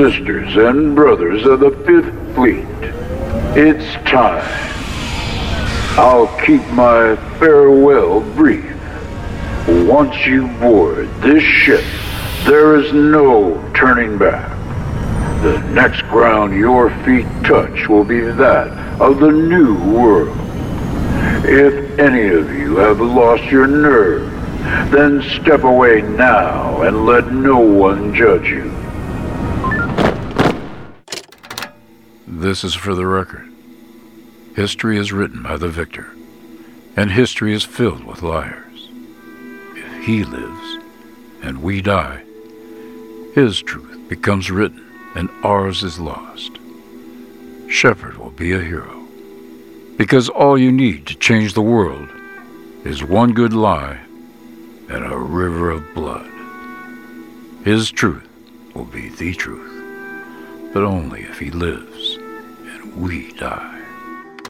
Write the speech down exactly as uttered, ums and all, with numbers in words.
sisters and brothers of the Fifth Fleet, it's time. I'll keep my farewell brief. Once you board this ship, there is no turning back. The next ground your feet touch will be that of the New World. If any of you have lost your nerve, then step away now and let no one judge you. This is for the record. History is written by the victor, and history is filled with liars. If he lives, and we die, his truth becomes written, and ours is lost. Shepard will be a hero, because all you need to change the world is one good lie and a river of blood. His truth will be the truth, but only if he lives and we die.